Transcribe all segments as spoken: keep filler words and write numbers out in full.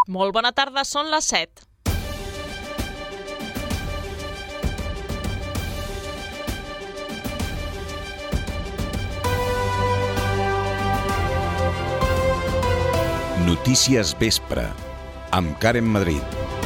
Molt bona tarda, són les set. Notícies Vespre, amb Karen Madrid.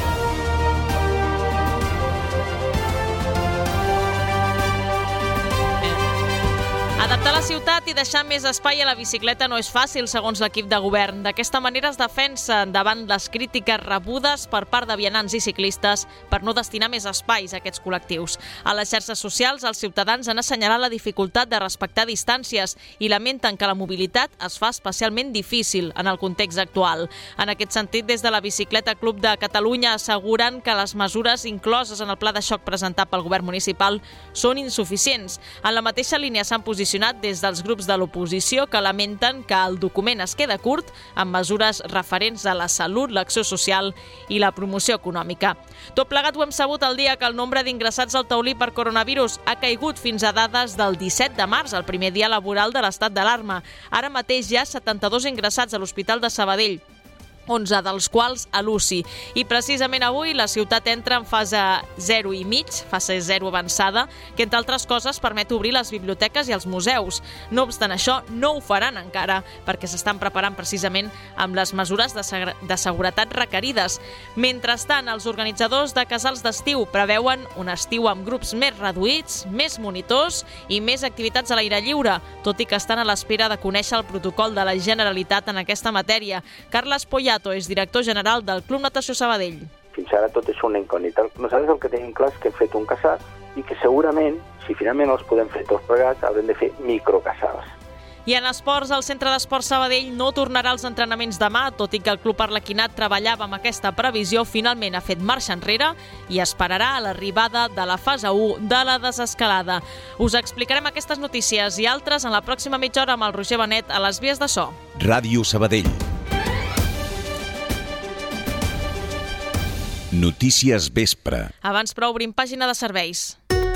Adaptar la ciutat i deixar més espai a la bicicleta no és fàcil, segons l'equip de govern. D'aquesta manera es defensa davant les crítiques rebudes per part de vianants i ciclistes per no destinar més espais a aquests col·lectius. A les xarxes socials, els ciutadans han assenyalat la dificultat de respectar distàncies i lamenten que la mobilitat es fa especialment difícil en el context actual. En aquest sentit, des de la Bicicleta Club de Catalunya asseguren que les mesures incloses en el pla de xoc presentat pel govern municipal són insuficients. En la mateixa línia s'han posicionat des dels grups de l'oposició que lamenten que el document es queda curt amb mesures referents a la salut, l'acció social i la promoció econòmica. Tot plegat ho hem sabut el dia que el nombre d'ingressats al taulí per coronavirus ha caigut fins a dades del disset de març, el primer dia laboral de l'estat d'alarma. Ara mateix hi ha setanta-dos ingressats a l'Hospital de Sabadell, onze dels quals a l'U C I. I precisament avui la ciutat entra en fase zero i mig, fase zero avançada, que entre altres coses permet obrir les biblioteques i els museus. No obstant això, no ho faran encara, perquè s'estan preparant precisament amb les mesures de, seg- de seguretat requerides. Mentrestant, els organitzadors de casals d'estiu preveuen un estiu amb grups més reduïts, més monitors i més activitats a l'aire lliure, tot i que estan a l'espera de conèixer el protocol de la Generalitat en aquesta matèria. Carles Poyà és director general del Club Natació Sabadell. Fins ara tot és una incògnita. Nosaltres el que tenim clar és que hem fet un casal i que segurament, si finalment els podem fer tots plegats, haurem de fer microcasals. I en esports, el Centre d'Esports Sabadell no tornarà als entrenaments demà, tot i que el Club Arlequinat treballava amb aquesta previsió, finalment ha fet marxa enrere i esperarà a l'arribada de la fase u de la desescalada. Us explicarem aquestes notícies i altres en la pròxima mitja hora amb el Roger Benet a les vies de so. Ràdio Sabadell. Notícies Vespre. Abans però obrim pàgina de serveis.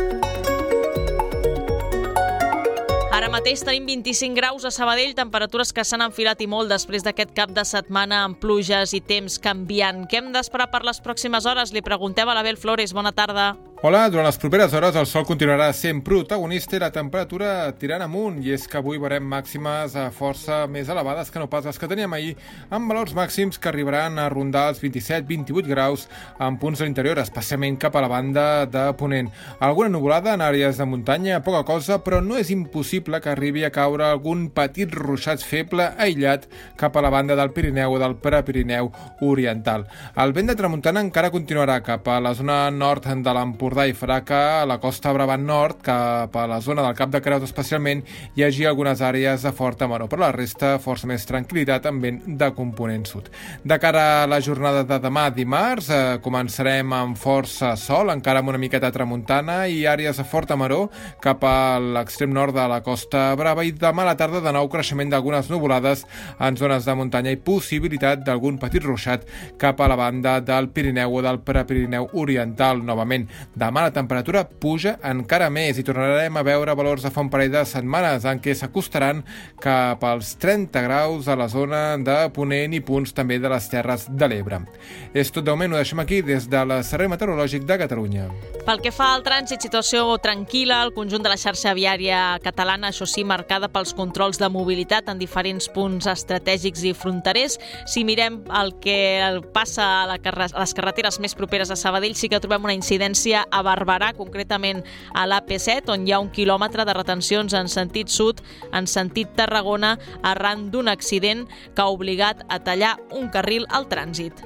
Ara mateix tenim vint-i-cinc graus a Sabadell, temperatures que s'han enfilat i molt després d'aquest cap de setmana amb pluges i temps canviant. Què hem d'esperar per les pròximes hores? Li preguntem a l'Abel Flores. Bona tarda. Hola, durant les properes hores el sol continuarà sent protagonista i la temperatura tirant amunt, i és que avui veurem màximes a força més elevades que no pas les que teníem ahir, amb valors màxims que arribaran a rondar els vint-i-set vint-i-vuit graus en punts de l'interior, especialment cap a la banda de Ponent. Alguna nuvolada en àrees de muntanya, poca cosa, però no és impossible que arribi a caure algun petit ruixat feble aïllat cap a la banda del Pirineu o del Prepirineu oriental. El vent de tramuntana encara continuarà cap a la zona nord de l'Empordà i farà que a la costa Brabant Nord, cap a la zona del Cap de Creus especialment, hi hagi algunes àrees de forta maror, però la resta força més tranquil·litat amb vent de component sud. De cara a la jornada de demà dimarts, eh, començarem amb força sol, encara amb una miqueta tramuntana i àrees de forta maror cap a l'extrem nord de la Costa Brava, i demà a la tarda de nou creixement d'algunes nuvolades en zones de muntanya i possibilitat d'algun petit ruixat cap a la banda del Pirineu o del Prepirineu oriental novament. Demà la temperatura puja encara més i tornarem a veure valors de fa un parell de setmanes en què s'acostaran cap als trenta graus a la zona de Ponent i punts també de les Terres de l'Ebre. És tot de moment, ho deixem aquí des de la Servei Meteorològic de Catalunya. Pel que fa al trànsit, situació tranquil·la al conjunt de la xarxa viària catalana, això sí, marcada pels controls de mobilitat en diferents punts estratègics i fronterers. Si mirem el que passa a, la carre- a les carreteres més properes a Sabadell, sí que trobem una incidència a Barberà, concretament a l'A P set, on hi ha un quilòmetre de retencions en sentit sud, en sentit Tarragona, arran d'un accident que ha obligat a tallar un carril al trànsit.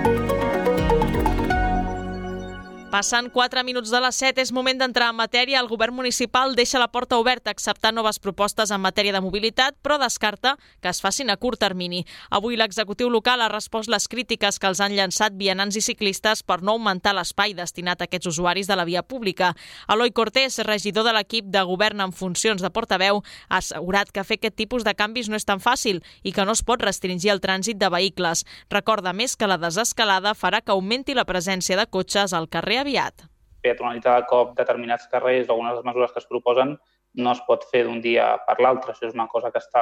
Passant quatre minuts de les set, és moment d'entrar en matèria. El govern municipal deixa la porta oberta a acceptar noves propostes en matèria de mobilitat, però descarta que es facin a curt termini. Avui l'executiu local ha respost les crítiques que els han llançat vianants i ciclistes per no augmentar l'espai destinat a aquests usuaris de la via pública. Eloi Cortés, regidor de l'equip de govern en funcions de portaveu, ha assegurat que fer aquest tipus de canvis no és tan fàcil i que no es pot restringir el trànsit de vehicles. Recorda més que la desescalada farà que augmenti la presència de cotxes al carrer aviat. Peatonalitzar de cop determinats carrers o algunes de les mesures que es proposen no es pot fer d'un dia per l'altre. Això és una cosa que està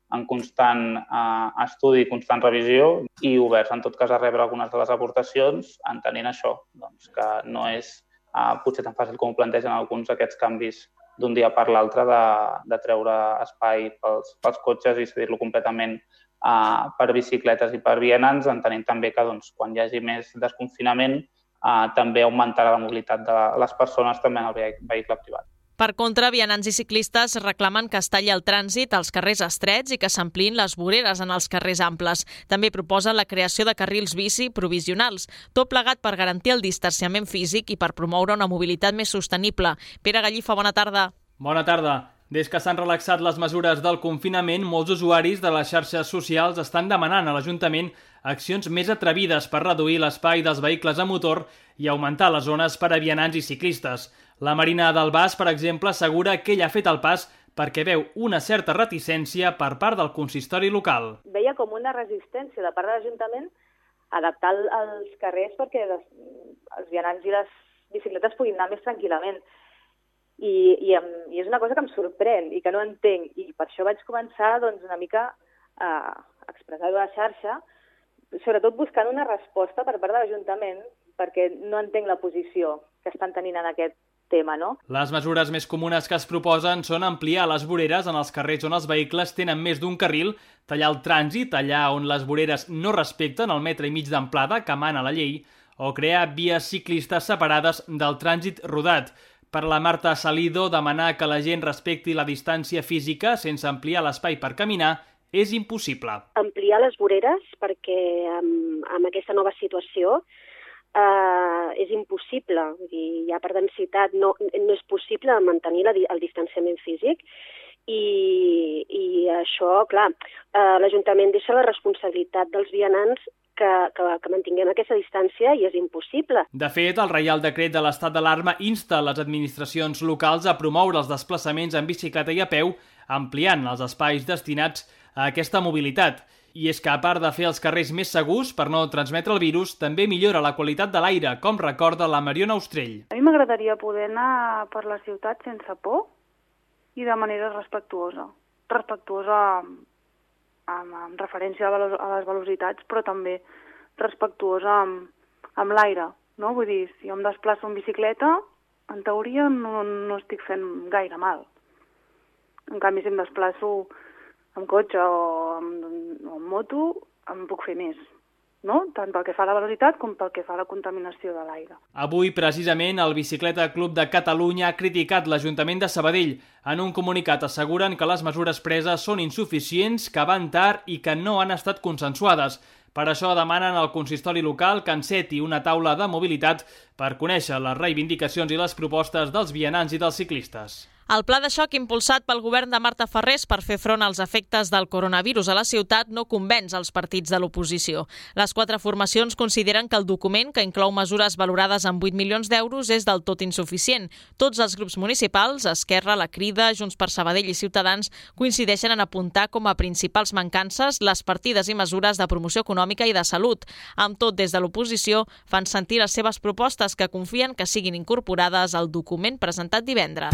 en constant eh, estudi, constant revisió i oberts en tot cas a rebre algunes de les aportacions, entenent això, doncs, que no és eh, potser tan fàcil com ho plantegen alguns aquests canvis d'un dia per l'altre de, de treure espai pels, pels cotxes i cedir-lo completament eh, per bicicletes i per vianants, entenent també que doncs, quan hi hagi més desconfinament eh, també augmentarà la mobilitat de les persones també en el vehicle privat. Per contra, vianants i ciclistes reclamen que es talli el trànsit als carrers estrets i que s'ampliïn les voreres en els carrers amples. També proposen la creació de carrils bici provisionals, tot plegat per garantir el distanciament físic i per promoure una mobilitat més sostenible. Pere Gallifa, bona tarda. Bona tarda. Des que s'han relaxat les mesures del confinament, molts usuaris de les xarxes socials estan demanant a l'Ajuntament accions més atrevides per reduir l'espai dels vehicles a motor i augmentar les zones per a vianants i ciclistes. La Marina del Bas, per exemple, assegura que ella ha fet el pas perquè veu una certa reticència per part del consistori local. Veia com una resistència de part de l'Ajuntament a adaptar els carrers perquè les, els vianants i les bicicletes puguin anar més tranquil·lament. I, i, i és una cosa que em sorprèn i que no entenc. I per això vaig començar doncs, una mica a expressar-ho a la xarxa, sobretot buscant una resposta per part de l'Ajuntament, perquè no entenc la posició que estan tenint en aquest tema, no? Les mesures més comunes que es proposen són ampliar les voreres en els carrers on els vehicles tenen més d'un carril, tallar el trànsit allà on les voreres no respecten el metre i mig d'amplada que mana la llei, o crear vies ciclistes separades del trànsit rodat. Per la Marta Salido, demanar que la gent respecti la distància física sense ampliar l'espai per caminar és impossible. Ampliar les voreres perquè amb, amb aquesta nova situació Uh, és impossible, vull dir, ja per densitat no, no és possible mantenir la, el distanciament físic i, i això, clar, uh, l'Ajuntament deixa la responsabilitat dels vianants que, que, que mantinguem aquesta distància i és impossible. De fet, el Reial Decret de l'estat d'alarma insta les administracions locals a promoure els desplaçaments en bicicleta i a peu, ampliant els espais destinats a aquesta mobilitat. I és que, a part de fer els carrers més segurs per no transmetre el virus, també millora la qualitat de l'aire, com recorda la Mariona Ostrell. A mi m'agradaria poder anar per la ciutat sense por i de manera respectuosa. Respectuosa amb, amb, amb referència a, velo a les velocitats, però també respectuosa amb, amb l'aire. No? Vull dir, si jo em desplaço en bicicleta, en teoria no, no estic fent gaire mal. En canvi, si em desplaço amb cotxe o amb, o amb moto, em puc fer més, no? Tant pel que fa a la velocitat com pel que fa a la contaminació de l'aire. Avui, precisament, el Bicicleta Club de Catalunya ha criticat l'Ajuntament de Sabadell. En un comunicat asseguren que les mesures preses són insuficients, que van tard i que no han estat consensuades. Per això demanen al consistori local que enceti una taula de mobilitat per conèixer les reivindicacions i les propostes dels vianants i dels ciclistes. El pla de xoc impulsat pel govern de Marta Ferrés per fer front als efectes del coronavirus a la ciutat no convenç els partits de l'oposició. Les quatre formacions consideren que el document, que inclou mesures valorades en vuit milions d'euros, és del tot insuficient. Tots els grups municipals, Esquerra, La Crida, Junts per Sabadell i Ciutadans, coincideixen en apuntar com a principals mancances les partides i mesures de promoció econòmica i de salut. Amb tot, des de l'oposició, fan sentir les seves propostes que confien que siguin incorporades al document presentat divendres.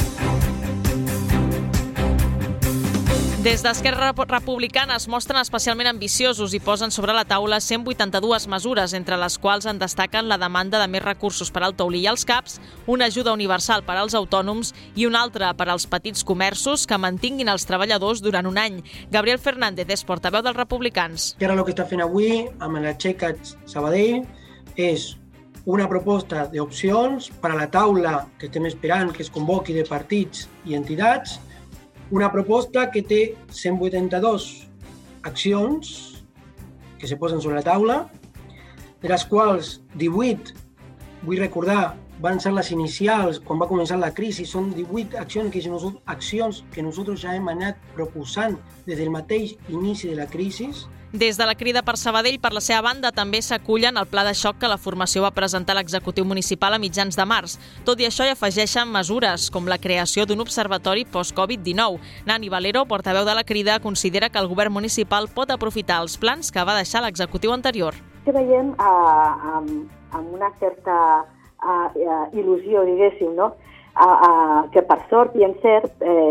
Des d'Esquerra Republicana es mostren especialment ambiciosos i posen sobre la taula cent vuitanta-dues mesures, entre les quals en destaquen la demanda de més recursos per al taulí i els CAPs, una ajuda universal per als autònoms i una altra per als petits comerços que mantinguin els treballadors durant un any. Gabriel Fernández és portaveu dels republicans. I ara el que està fent avui amb l'Aixeca't Sabadell és una proposta d'opcions per a la taula que estem esperant que es convoqui de partits i entitats, una proposta que té cent vuitanta-dues accions que se posen sobre la taula, de les quals divuit, vull recordar, van ser les inicials quan va començar la crisi, són divuit accions que, nosaltres, accions que nosaltres ja hem anat proposant des del mateix inici de la crisi. Des de la Crida per Sabadell, per la seva banda, també s'acullen al pla de xoc que la formació va presentar a l'executiu municipal a mitjans de març. Tot i això, hi afegeixen mesures, com la creació d'un observatori post-Covid dinou. Nani Valero, portaveu de la Crida, considera que el govern municipal pot aprofitar els plans que va deixar l'executiu anterior. Que veiem uh, amb, amb una certa uh, uh, il·lusió, diguéssim, no? Uh, uh, que per sort i encert, eh,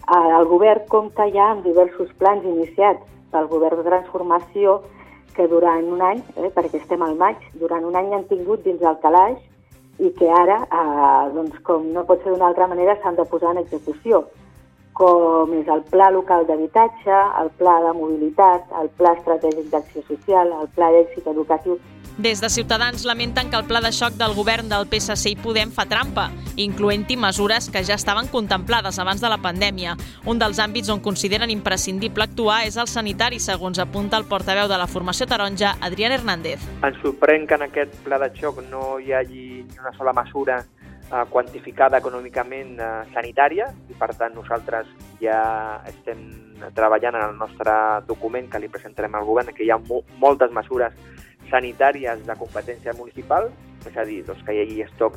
El govern compta ja amb diversos plans iniciats pel govern de transformació que durant un any, eh, perquè estem al maig, durant un any han tingut dins el calaix i que ara, eh, doncs, com no pot ser d'una altra manera, s'han de posar en execució, com és el Pla Local d'Habitatge, el Pla de Mobilitat, el Pla Estratègic d'Acció Social, el Pla d'Èxit Educatiu. Des de Ciutadans lamenten que el pla de xoc del govern del P S C i Podem fa trampa, incloent-hi mesures que ja estaven contemplades abans de la pandèmia. Un dels àmbits on consideren imprescindible actuar és el sanitari, segons apunta el portaveu de la formació taronja, Adrián Hernández. Ens sorprèn que en aquest pla de xoc no hi hagi ni una sola mesura eh, quantificada econòmicament eh, sanitària i, per tant, nosaltres ja estem treballant en el nostre document que li presentarem al govern, que hi ha mo moltes mesures sanitàries de competència municipal, és a dir, doncs, que hi hagi estoc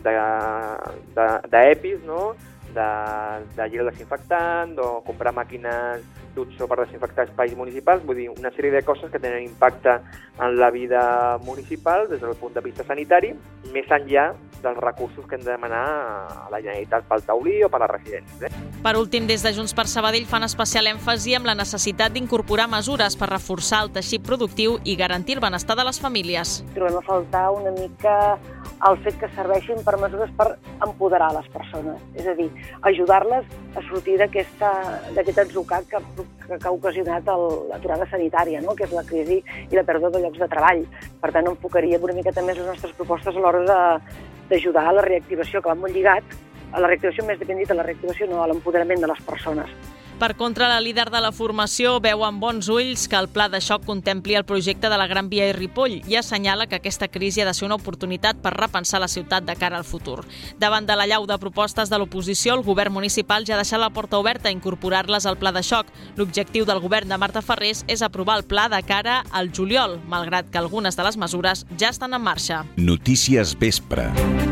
d'EPIs, no? de, de gel desinfectant, o comprar màquines d'utso per desinfectar espais municipals, vull dir, una sèrie de coses que tenen impacte en la vida municipal des del punt de vista sanitari, més enllà dels recursos que hem de demanar a la Generalitat pel taulí o per les residències. Eh? Per últim, des de Junts per Sabadell fan especial èmfasi amb la necessitat d'incorporar mesures per reforçar el teixit productiu i garantir el benestar de les famílies. Trobem a faltar una mica el fet que serveixin per mesures per empoderar les persones, és a dir, ajudar-les a sortir d'aquest atzucac que, que ha ocasionat l'aturada sanitària, no? Que és la crisi i la pèrdua de llocs de treball. Per tant, enfocaríem una miqueta més les nostres propostes a l'hora d'ajudar a la reactivació, que va molt lligat a la reactivació, més depèn dit a la reactivació, no a l'empoderament de les persones. Per contra, la líder de la formació veu amb bons ulls que el pla de xoc contempli el projecte de la Gran Via i Ripoll i assenyala que aquesta crisi ha de ser una oportunitat per repensar la ciutat de cara al futur. Davant de la llau de propostes de l'oposició, el govern municipal ja ha deixat la porta oberta a incorporar-les al pla de xoc. L'objectiu del govern de Marta Ferrés és aprovar el pla de cara al juliol, malgrat que algunes de les mesures ja estan en marxa. Notícies Vespre.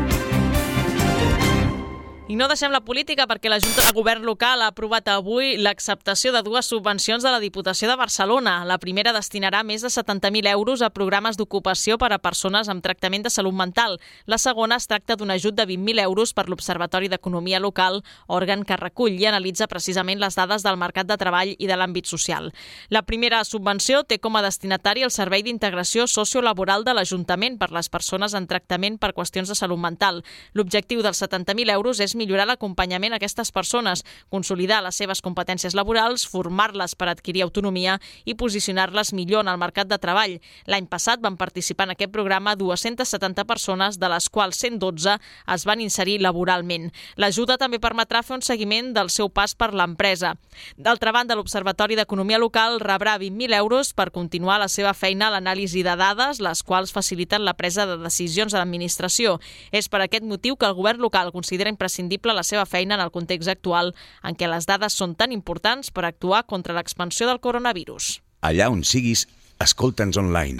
I no deixem la política perquè la Junta de Govern local ha aprovat avui l'acceptació de dues subvencions de la Diputació de Barcelona. La primera destinarà més de setanta mil euros a programes d'ocupació per a persones amb tractament de salut mental. La segona es tracta d'un ajut de vint mil euros per l'Observatori d'Economia Local, òrgan que recull i analitza precisament les dades del mercat de treball i de l'àmbit social. La primera subvenció té com a destinatari el Servei d'Integració Sociolaboral de l'Ajuntament per les persones en tractament per qüestions de salut mental. L'objectiu dels setanta mil euros és millorar l'acompanyament a aquestes persones, consolidar les seves competències laborals, formar-les per adquirir autonomia i posicionar-les millor en el mercat de treball. L'any passat van participar en aquest programa dues-centes setanta persones, de les quals cent dotze es van inserir laboralment. L'ajuda també permetrà fer un seguiment del seu pas per l'empresa. D'altra banda, l'Observatori d'Economia Local rebrà vint mil euros per continuar la seva feina a l'anàlisi de dades, les quals faciliten la presa de decisions a l'administració. És per aquest motiu que el govern local considera imprescindible la seva feina en el context actual en què les dades són tan importants per actuar contra l'expansió del coronavirus. Allà on siguis, escolta'ns online.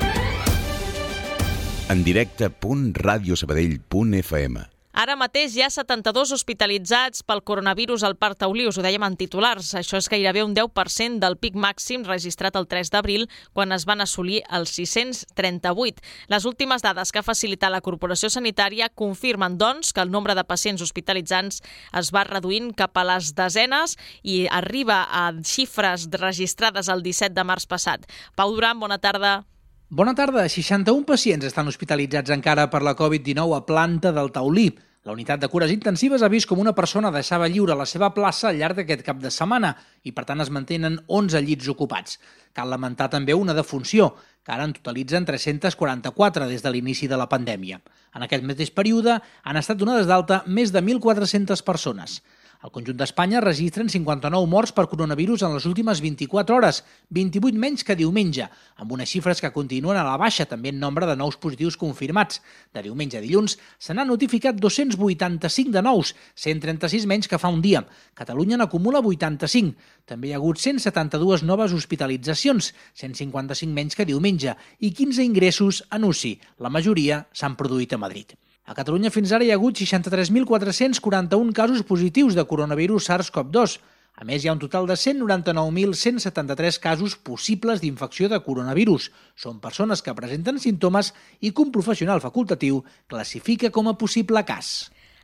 En directe punt radiosabadell punt f m. Ara mateix hi ha setanta-dos hospitalitzats pel coronavirus al Parc Taulí, us ho dèiem en titulars. Això és gairebé un deu per cent del pic màxim registrat el tres d'abril, quan es van assolir els sis-cents trenta-vuit. Les últimes dades que ha facilitat la Corporació Sanitària confirmen, doncs, que el nombre de pacients hospitalitzats es va reduint cap a les desenes i arriba a xifres registrades el disset de març passat. Pau Duran, bona tarda. Bona tarda. seixanta-un pacients estan hospitalitzats encara per la covid dinou a Planta del Taulí. La unitat de cures intensives ha vist com una persona deixava lliure la seva plaça al llarg d'aquest cap de setmana i, per tant, es mantenen onze llits ocupats. Cal lamentar també una defunció, que ara en totalitzen tres-cents quaranta-quatre des de l'inici de la pandèmia. En aquest mateix període han estat donades d'alta més de mil quatre-centes persones. Al conjunt d'Espanya registren cinquanta-nou morts per coronavirus en les últimes vint-i-quatre hores, vint-i-vuit menys que diumenge, amb unes xifres que continuen a la baixa també en nombre de nous positius confirmats. De diumenge a dilluns se n'han notificat dos-cents vuitanta-cinc de nous, cent trenta-sis menys que fa un dia. Catalunya n'acumula vuitanta-cinc. També hi ha hagut cent setanta-dues noves hospitalitzacions, cent cinquanta-cinc menys que diumenge, i quinze ingressos en U C I. La majoria s'han produït a Madrid. A Catalunya fins ara hi ha hagut seixanta-tres mil quatre-cents quaranta-un casos positius de coronavirus SARS CoV dos. A més, hi ha un total de cent noranta-nou mil cent setanta-tres casos possibles d'infecció de coronavirus. Són persones que presenten símptomes i que un professional facultatiu classifica com a possible cas.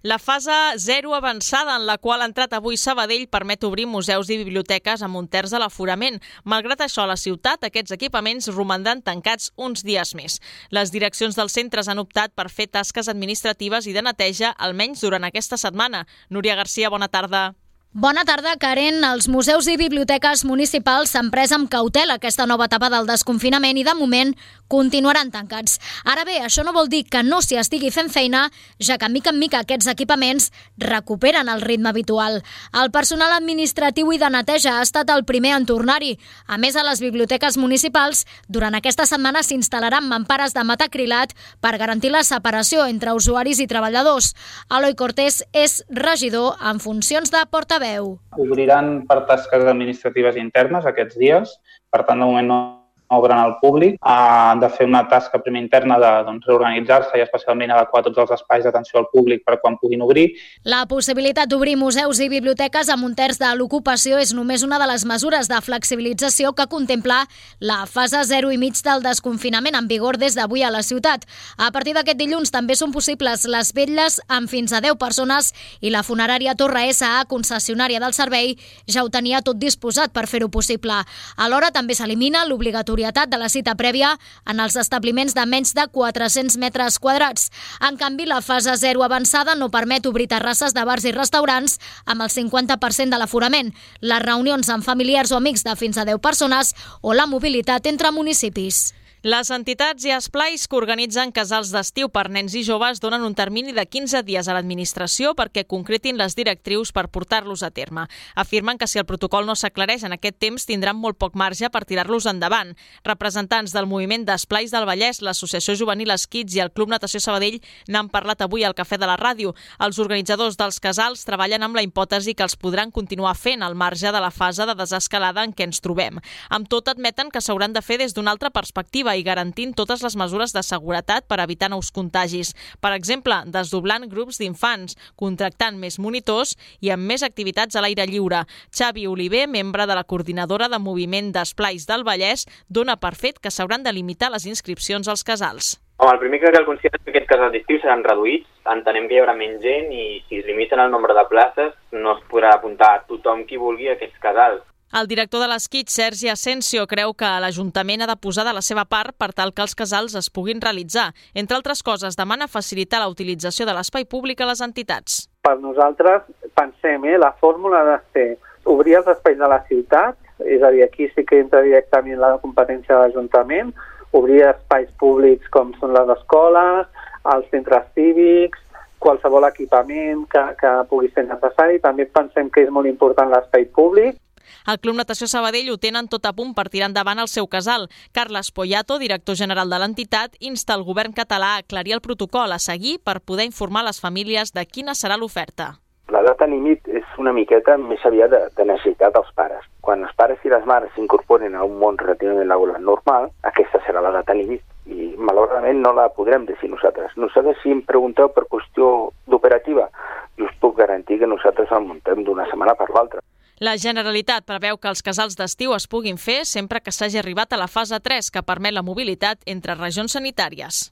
La fase zero avançada en la qual ha entrat avui Sabadell permet obrir museus i biblioteques amb un terç de l'aforament. Malgrat això, a la ciutat aquests equipaments romandran tancats uns dies més. Les direccions dels centres han optat per fer tasques administratives i de neteja almenys durant aquesta setmana. Núria Garcia, bona tarda. Bona tarda, Karen. Els museus i biblioteques municipals s'han pres amb cautela aquesta nova etapa del desconfinament i, de moment, continuaran tancats. Ara bé, això no vol dir que no s'hi estigui fent feina, ja que mica en mica aquests equipaments recuperen el ritme habitual. El personal administratiu i de neteja ha estat el primer en tornar-hi. A més, a les biblioteques municipals, durant aquesta setmana s'instal·laran mampares de metacrilat per garantir la separació entre usuaris i treballadors. Eloi Cortés és regidor en funcions de portaveu. Obriran per tasques administratives internes aquests dies, per tant, de moment no obren al públic. Han de fer una tasca primer interna de doncs, reorganitzar-se i especialment adequar tots els espais d'atenció al públic per quan puguin obrir. La possibilitat d'obrir museus i biblioteques amb un terç de l'ocupació és només una de les mesures de flexibilització que contempla la fase zero i mig del desconfinament en vigor des d'avui a la ciutat. A partir d'aquest dilluns també són possibles les vetlles amb fins a deu persones i la funerària Torre S A, concessionària del servei, ja ho tenia tot disposat per fer-ho possible. Alhora també s'elimina l'obligatori de la cita prèvia en els establiments de menys de quatre-cents metres quadrats. En canvi, la fase zero avançada no permet obrir terrasses de bars i restaurants amb el cinquanta per cent de l'aforament, les reunions amb familiars o amics de fins a deu persones o la mobilitat entre municipis. Les entitats i esplais que organitzen casals d'estiu per nens i joves donen un termini de quinze dies a l'administració perquè concretin les directrius per portar-los a terme. Afirmen que si el protocol no s'aclareix en aquest temps tindran molt poc marge per tirar-los endavant. Representants del moviment d'esplais del Vallès, l'Associació Juvenil Esquits i el Club Natació Sabadell n'han parlat avui al Cafè de la Ràdio. Els organitzadors dels casals treballen amb la hipòtesi que els podran continuar fent al marge de la fase de desescalada en què ens trobem. Amb tot, admeten que s'hauran de fer des d'una altra perspectiva i garantint totes les mesures de seguretat per evitar nous contagis. Per exemple, desdoblant grups d'infants, contractant més monitors i amb més activitats a l'aire lliure. Xavi Oliver, membre de la coordinadora de moviment d'esplais del Vallès, dona per fet que s'hauran de limitar les inscripcions als casals. Home, el primer que cal considerar és que aquests casals d'estiu seran reduïts. Entenem que hi haurà menys gent i si es limiten el nombre de places no es podrà apuntar a tothom qui vulgui a aquests casals. El director de l'Esquit, Sergi Asensio, creu que l'Ajuntament ha de posar de la seva part per tal que els casals es puguin realitzar. Entre altres coses, demana facilitar la utilització de l'espai públic a les entitats. Per nosaltres, pensem, eh, la fórmula ha de ser obrir els espais de la ciutat, és a dir, aquí sí que entra directament la competència de l'Ajuntament, obrir espais públics com són les escoles, els centres cívics, qualsevol equipament que, que pugui ser necessari. També pensem que és molt important l'espai públic. El Club Natació Sabadell ho tenen tot a punt per tirar endavant el seu casal. Carles Poyato, director general de l'entitat, insta el govern català a aclarir el protocol a seguir per poder informar les famílies de quina serà l'oferta. La data límit és una miqueta més aviat de, de necessitat dels pares. Quan els pares i les mares s'incorporen a un món relativament laboral normal, aquesta serà la data límit i malauradament no la podrem decidir nosaltres. Nosaltres, si em pregunteu per qüestió d'operativa, jo us puc garantir que nosaltres el muntem d'una setmana per l'altra. La Generalitat preveu que els casals d'estiu es puguin fer sempre que s'hagi arribat a la fase tres, que permet la mobilitat entre regions sanitàries.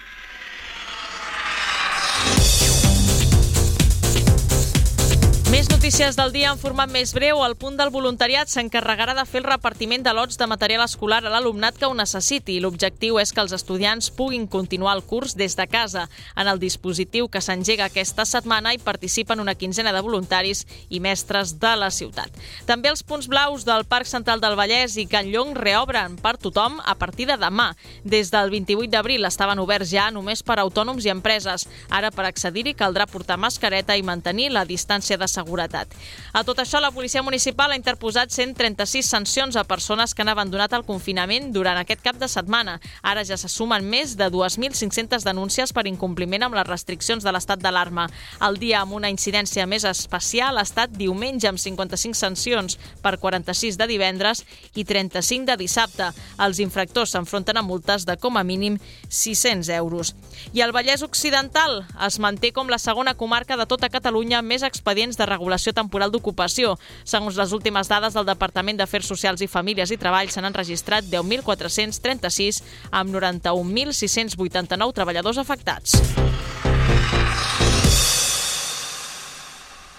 Més notícies del dia en format més breu. El punt del voluntariat s'encarregarà de fer el repartiment de lots de material escolar a l'alumnat que ho necessiti. L'objectiu és que els estudiants puguin continuar el curs des de casa. En el dispositiu que s'engega aquesta setmana hi participen una quinzena de voluntaris i mestres de la ciutat. També els punts blaus del Parc Central del Vallès i Can Llong reobren per tothom a partir de demà. Des del vint-i-vuit d'abril estaven oberts ja només per a autònoms i empreses. Ara, per accedir-hi, caldrà portar mascareta i mantenir la distància de seguretat. A tot això, la Policia Municipal ha interposat cent trenta-sis sancions a persones que han abandonat el confinament durant aquest cap de setmana. Ara ja se sumen més de dos mil cinc-centes denúncies per incompliment amb les restriccions de l'estat d'alarma. El dia amb una incidència més especial ha estat diumenge amb cinquanta-cinc sancions per quaranta-sis de divendres i trenta-cinc de dissabte. Els infractors s'enfronten a multes de com a mínim sis-cents euros. I el Vallès Occidental es manté com la segona comarca de tota Catalunya més expedients de regulació temporal d'ocupació. Segons les últimes dades del Departament d'Afers Socials i Famílies i Treball, s'han enregistrat deu mil quatre-cents trenta-sis amb noranta-un mil sis-cents vuitanta-nou treballadors afectats.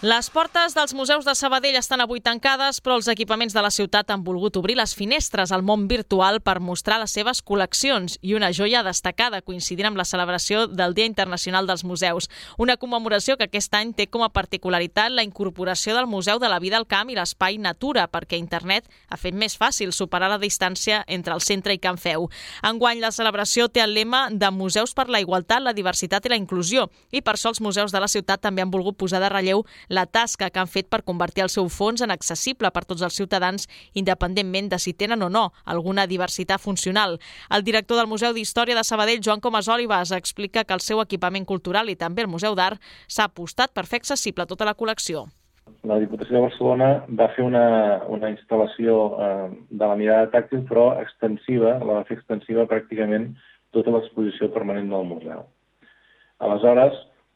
Les portes dels museus de Sabadell estan avui tancades, però els equipaments de la ciutat han volgut obrir les finestres al món virtual per mostrar les seves col·leccions i una joia destacada coincidint amb la celebració del Dia Internacional dels Museus. Una commemoració que aquest any té com a particularitat la incorporació del Museu de la Vida al Camp i l'Espai Natura, perquè internet ha fet més fàcil superar la distància entre el centre i Can Feu. Enguany, la celebració té el lema de Museus per la Igualtat, la Diversitat i la Inclusió, i per això els museus de la ciutat també han volgut posar de relleu la tasca que han fet per convertir el seu fons en accessible per tots els ciutadans, independentment de si tenen o no alguna diversitat funcional. El director del Museu d'Història de Sabadell, Joan Comas Olivas, explica que el seu equipament cultural i també el Museu d'Art s'ha apostat per fer accessible tota la col·lecció. La Diputació de Barcelona va fer una, una instal·lació eh, de la mirada tàctil, però extensiva, la va fer extensiva pràcticament tota l'exposició permanent del museu. Aleshores,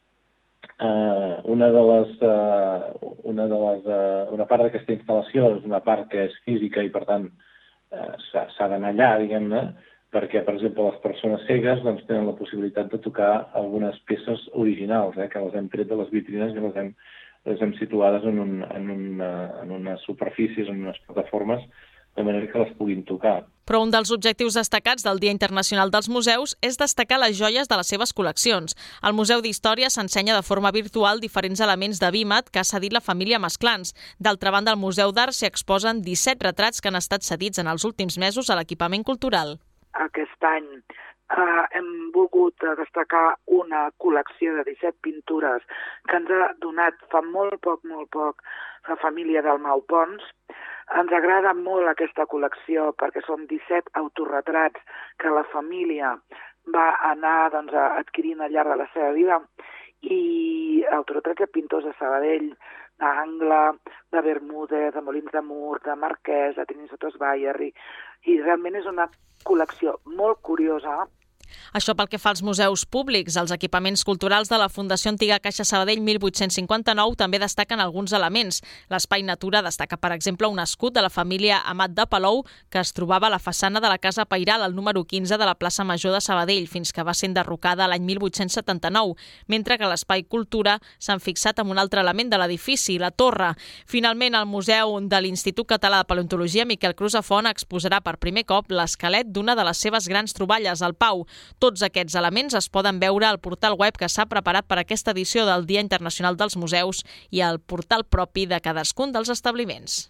Uh, una de les, uh, una, de les uh, una part d'aquesta instal·lació és una part que és física i, per tant, uh, s'ha d'anar allà, diguem-ne, perquè, per exemple, les persones cegues doncs, tenen la possibilitat de tocar algunes peces originals, eh, que les hem tret de les vitrines i les hem, les hem situades en, un, en, una, en unes superfícies, en unes plataformes, de manera que les puguin tocar. Però un dels objectius destacats del Dia Internacional dels Museus és destacar les joies de les seves col·leccions. Al Museu d'Història s'ensenya de forma virtual diferents elements de vímet que ha cedit la família Masclans. D'altra banda, al Museu d'Art s'hi exposen disset retrats que han estat cedits en els últims mesos a l'equipament cultural. Aquest any eh, hem volgut destacar una col·lecció de disset pintures que ens ha donat fa molt poc, molt poc, la família Dalmau Pons. Ens agrada molt aquesta col·lecció perquè són disset autorretrats que la família va anar doncs, adquirint al llarg de la seva vida i autorretrats de pintors de Sabadell, d'Angle, de Bermúdez, de Molins de Mur, de Marquès, de Trinissottos Bayer i, i realment és una col·lecció molt curiosa. Això pel que fa als museus públics. Els equipaments culturals de la Fundació Antiga Caixa Sabadell mil vuit-cents cinquanta-nou també destaquen alguns elements. L'Espai Natura destaca, per exemple, un escut de la família Amat de Palou que es trobava a la façana de la Casa Pairal, al número quinze de la plaça Major de Sabadell, fins que va ser enderrocada l'any mil vuit-cents setanta-nou, mentre que l'Espai Cultura s'han fixat en un altre element de l'edifici, la torre. Finalment, el Museu de l'Institut Català de Paleontologia Miquel Crusafont exposarà per primer cop l'esquelet d'una de les seves grans troballes, el Pau. Tots aquests elements es poden veure al portal web que s'ha preparat per aquesta edició del Dia Internacional dels Museus i al portal propi de cadascun dels establiments.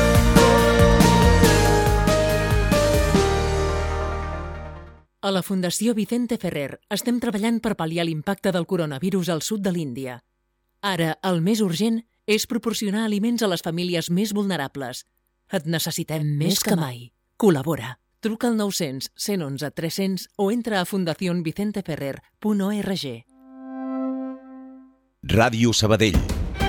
A la Fundació Vicente Ferrer estem treballant per pal·liar l'impacte del coronavirus al sud de l'Índia. Ara, el més urgent és proporcionar aliments a les famílies més vulnerables. Et necessitem més que mai. Col·labora. Truca al nou-cents, cent onze, tres-cents o entra a fundación vicente ferrer punt org. Ràdio Sabadell.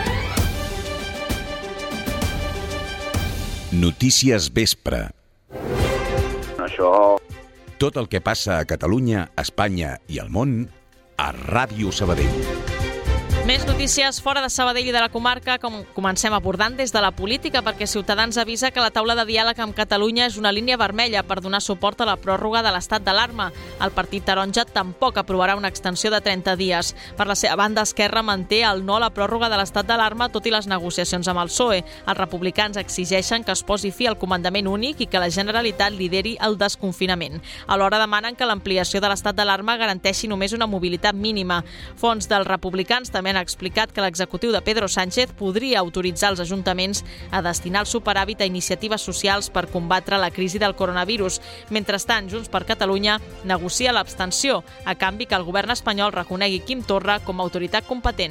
Notícies Vespre. Això... Tot el que passa a Catalunya, Espanya i al món a Ràdio Sabadell. Més notícies fora de Sabadell i de la comarca, com comencem abordant des de la política, perquè Ciutadans avisa que la taula de diàleg amb Catalunya és una línia vermella per donar suport a la pròrroga de l'estat d'alarma. El partit taronja tampoc aprovarà una extensió de trenta dies. Per la seva banda, Esquerra manté el no a la pròrroga de l'estat d'alarma, tot i les negociacions amb el P S O E. Els republicans exigeixen que es posi fi al comandament únic i que la Generalitat lideri el desconfinament. Alhora demanen que l'ampliació de l'estat d'alarma garanteixi només una mobilitat mínima. Fons dels republicans també ha explicat que l'executiu de Pedro Sánchez podria autoritzar els ajuntaments a destinar el superàvit a iniciatives socials per combatre la crisi del coronavirus. Mentrestant, Junts per Catalunya negocia l'abstenció, a canvi que el govern espanyol reconegui Quim Torra com a autoritat competent.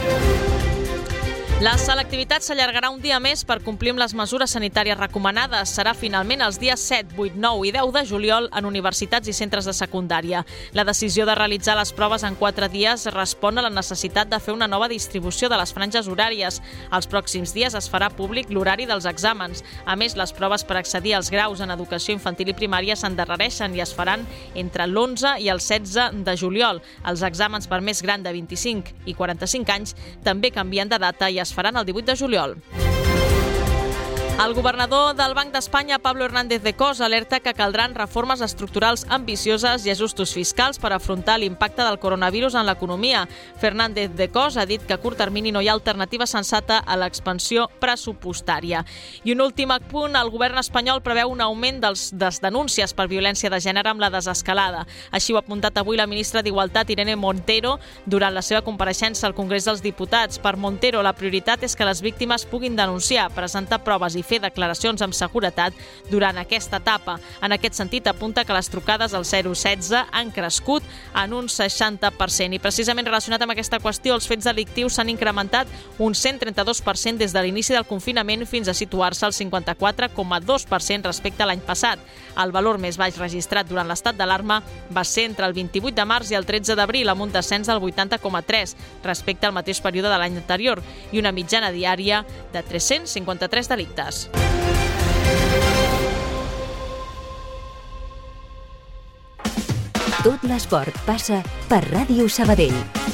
La selectivitat s'allargarà un dia més per complir amb les mesures sanitàries recomanades. Serà finalment els dies set, vuit, nou i deu de juliol en universitats i centres de secundària. La decisió de realitzar les proves en quatre dies respon a la necessitat de fer una nova distribució de les franges horàries. Els pròxims dies es farà públic l'horari dels exàmens. A més, les proves per accedir als graus en educació infantil i primària s'endarrereixen i es faran entre l'onze i el setze de juliol. Els exàmens per més gran de vint-i-cinc i quaranta-cinc anys també canvien de data i es faran el divuit de juliol. El governador del Banc d'Espanya, Pablo Hernández de Cos, alerta que caldran reformes estructurals ambicioses i ajustos fiscals per afrontar l'impacte del coronavirus en l'economia. Fernández de Cos ha dit que a curt termini no hi ha alternativa sensata a l'expansió pressupostària. I un últim punt, el govern espanyol preveu un augment dels, des denúncies per violència de gènere amb la desescalada. Així ho ha apuntat avui la ministra d'Igualtat, Irene Montero, durant la seva compareixença al Congrés dels Diputats. Per Montero, la prioritat és que les víctimes puguin denunciar, presentar proves i fer declaracions amb seguretat durant aquesta etapa. En aquest sentit, apunta que les trucades al zero setze han crescut en un seixanta per cent. I precisament relacionat amb aquesta qüestió, els fets delictius s'han incrementat un cent trenta-dos per cent des de l'inici del confinament fins a situar-se al cinquanta-quatre coma dos per cent respecte a l'any passat. El valor més baix registrat durant l'estat d'alarma va ser entre el vint-i-vuit de març i el tretze d'abril, amb un descens del vuitanta coma tres respecte al mateix període de l'any anterior i una mitjana diària de tres-cents cinquanta-tres delictes. Tot l'esport passa per Ràdio Sabadell.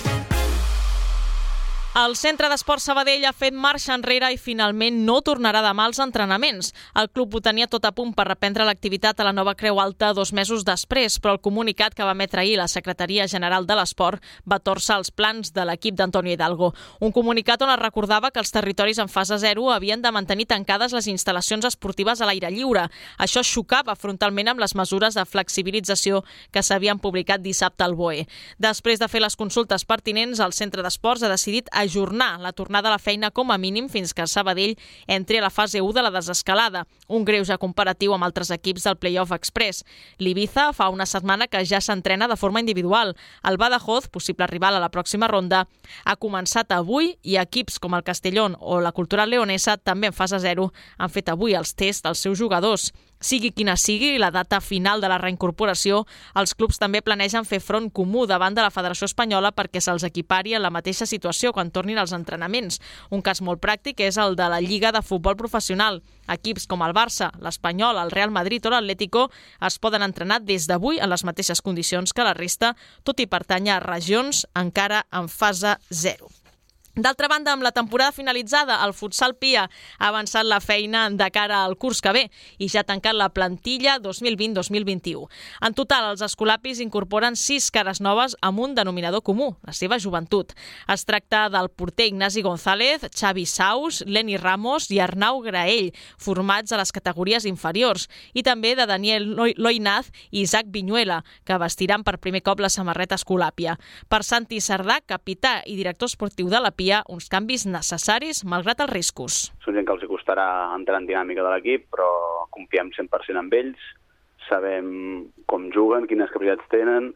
El Centre d'Esport Sabadell ha fet marxa enrere i finalment no tornarà demà als entrenaments. El club ho tenia tot a punt per reprendre l'activitat a la nova Creu Alta dos mesos després, però el comunicat que va emetre ahir la Secretaria General de l'Esport va torçar els plans de l'equip d'Antonio Hidalgo. Un comunicat on es recordava que els territoris en fase zero havien de mantenir tancades les instal·lacions esportives a l'aire lliure. Això xocava frontalment amb les mesures de flexibilització que s'havien publicat dissabte al B O E. Després de fer les consultes pertinents, el Centre d'Esports ha decidit ajornar la tornada a la feina com a mínim fins que Sabadell entri a la fase u de la desescalada, un greuge comparatiu amb altres equips del Playoff Express. L'Ibiza fa una setmana que ja s'entrena de forma individual. El Badajoz, possible rival a la pròxima ronda, ha començat avui i equips com el Castellón o la Cultural Leonesa, també en fase zero, han fet avui els tests dels seus jugadors. Sigui quina sigui la data final de la reincorporació, els clubs també planegen fer front comú davant de la Federació Espanyola perquè se'ls equipari en la mateixa situació quan tornin als entrenaments. Un cas molt pràctic és el de la Lliga de Futbol Professional. Equips com el Barça, l'Espanyol, el Real Madrid o l'Atlético es poden entrenar des d'avui en les mateixes condicions que la resta, tot i pertànyer a regions encara en fase zero. D'altra banda, amb la temporada finalitzada, el Futsal Pia ha avançat la feina de cara al curs que ve i ja ha tancat la plantilla dos mil vint dos mil vint-i-u. En total, els escolapis incorporen sis cares noves amb un denominador comú, la seva joventut. Es tracta del porter Ignasi González, Xavi Saus, Leni Ramos i Arnau Graell, formats a les categories inferiors, i també de Daniel Loinaz i Isaac Viñuela, que vestiran per primer cop la samarreta escolàpia. Per Santi Sardà, capità i director esportiu de la Pia, uns canvis necessaris malgrat els riscos. Són gent que els costarà entrar en dinàmica de l'equip, però confiem cent per cent en ells, sabem com juguen, quines capacitats tenen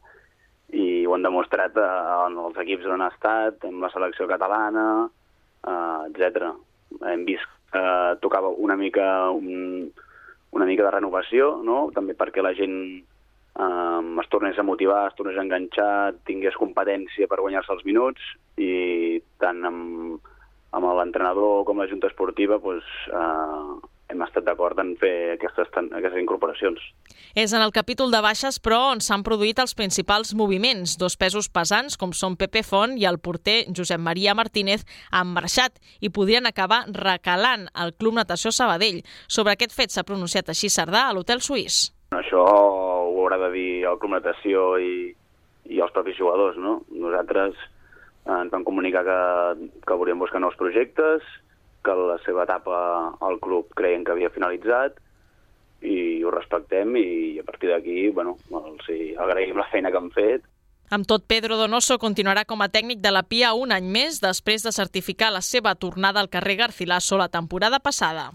i ho han demostrat en els equips on han estat, en la selecció catalana, etcètera. Hem vist que tocava una mica, un, una mica de renovació, no? També perquè la gent Um, es tornés a motivar, es tornés a enganxar, tingués competència per guanyar-se els minuts i tant amb, amb l'entrenador com la junta esportiva pues, uh, hem estat d'acord en fer aquestes, aquestes incorporacions. És en el capítol de baixes, però, on s'han produït els principals moviments. Dos pesos pesants, com són Pepe Font i el porter Josep Maria Martínez, han marxat i podrien acabar recalant al Club Natació Sabadell. Sobre aquest fet s'ha pronunciat així Sardà a l'Hotel Suís. Això ho haurà de dir el Club Natació i, i els propis jugadors, no? Nosaltres eh, ens vam comunicar que, que volíem buscar nous projectes, que la seva etapa al club creien que havia finalitzat i ho respectem i a partir d'aquí, bueno, els agraïm la feina que han fet. Amb tot, Pedro Donoso continuarà com a tècnic de la Pia un any més després de certificar la seva tornada al carrer Garcilaso la temporada passada.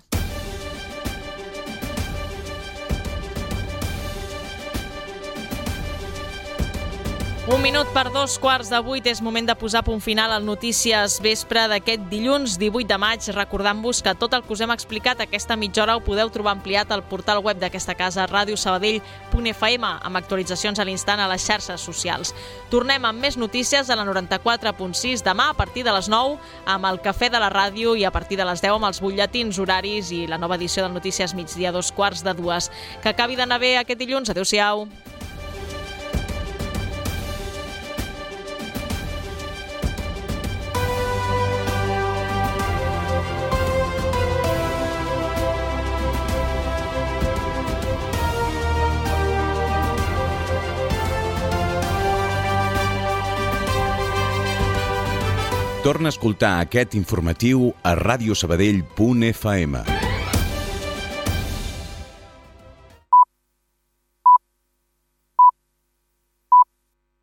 Un minut per dos quarts de vuit és moment de posar punt final al Notícies Vespre d'aquest dilluns divuit de maig, recordant-vos que tot el que us hem explicat aquesta mitja hora ho podeu trobar ampliat al portal web d'aquesta casa, ràdio sabadell punt f m, amb actualitzacions a l'instant a les xarxes socials. Tornem amb més notícies a la noranta-quatre punt sis demà a partir de les nou amb el Cafè de la Ràdio i a partir de les deu amb els butlletins horaris i la nova edició del Notícies Migdia a dos quarts de dues. Que acabi d'anar bé aquest dilluns. Adéu-siau. Torna a escoltar aquest informatiu a radiosabadell punt f m.